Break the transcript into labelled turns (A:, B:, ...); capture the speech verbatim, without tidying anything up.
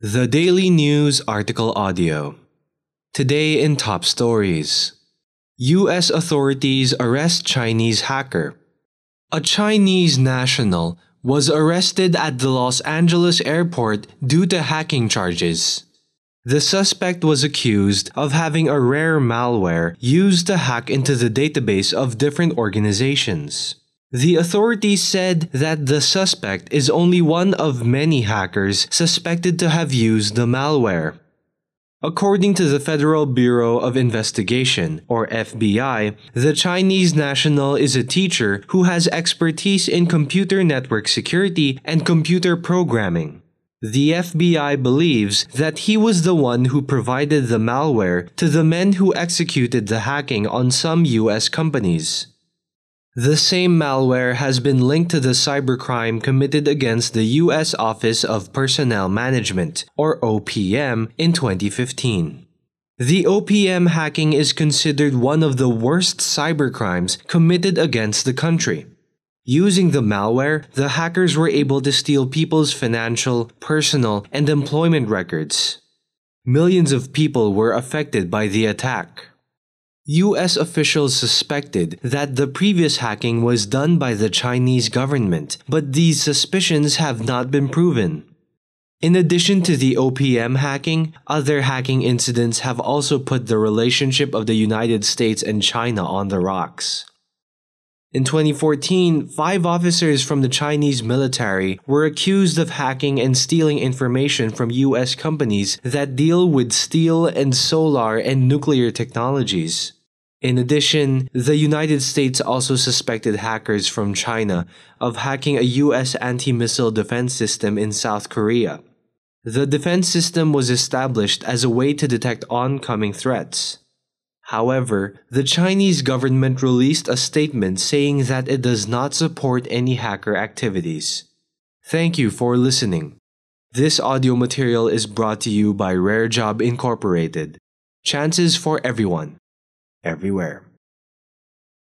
A: The Daily News Article Audio. Today in Top Stories. U S authorities arrest Chinese hacker. A Chinese national was arrested at the Los Angeles airport due to hacking charges. The suspect was accused of having a rare malware used to hack into the database of different organizations. The authorities said that the suspect is only one of many hackers suspected to have used the malware. According to the Federal Bureau of Investigation, or F B I, the Chinese national is a teacher who has expertise in computer network security and computer programming. The F B I believes that he was the one who provided the malware to the men who executed the hacking on some U S companies. The same malware has been linked to the cybercrime committed against the U S Office of Personnel Management, or O P M, in twenty fifteen. The O P M hacking is considered one of the worst cybercrimes committed against the country. Using the malware, the hackers were able to steal people's financial, personal, and employment records. Millions of people were affected by the attack. U S officials suspected that the previous hacking was done by the Chinese government, but these suspicions have not been proven. In addition to the O P M hacking, other hacking incidents have also put the relationship of the United States and China on the rocks. In twenty fourteen, five officers from the Chinese military were accused of hacking and stealing information from U S companies that deal with steel and solar and nuclear technologies. In addition, the United States also suspected hackers from China of hacking a U S anti-missile defense system in South Korea. The defense system was established as a way to detect oncoming threats. However, the Chinese government released a statement saying that it does not support any hacker activities. Thank you for listening. This audio material is brought to you by Rare Job Incorporated. Chances for everyone, everywhere.